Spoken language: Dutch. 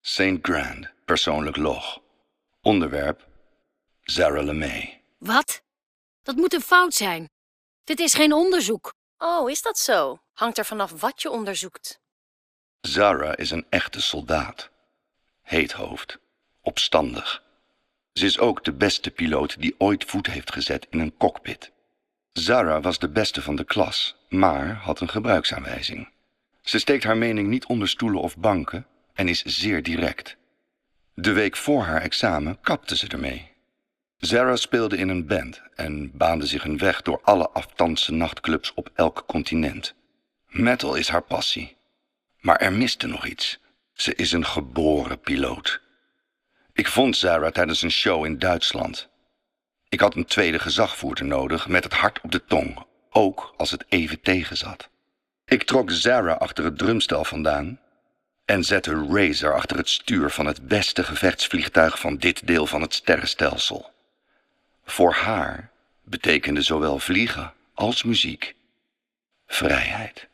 St. Grand, persoonlijk log. Onderwerp: Zara LeMay. Wat? Dat moet een fout zijn. Dit is geen onderzoek. Oh, is dat zo? Hangt er vanaf wat je onderzoekt. Zara is een echte soldaat. Heethoofd. Opstandig. Ze is ook de beste piloot die ooit voet heeft gezet in een cockpit. Zara was de beste van de klas, maar had een gebruiksaanwijzing. Ze steekt haar mening niet onder stoelen of banken en is zeer direct. De week voor haar examen kapte ze ermee. Zara speelde in een band en baande zich een weg door alle afstandse nachtclubs op elk continent. Metal is haar passie. Maar er miste nog iets. Ze is een geboren piloot. Ik vond Zara tijdens een show in Duitsland. Ik had een tweede gezagvoerder nodig met het hart op de tong, ook als het even tegenzat. Ik trok Zara achter het drumstel vandaan en zette Razor achter het stuur van het beste gevechtsvliegtuig van dit deel van het sterrenstelsel. Voor haar betekende zowel vliegen als muziek vrijheid.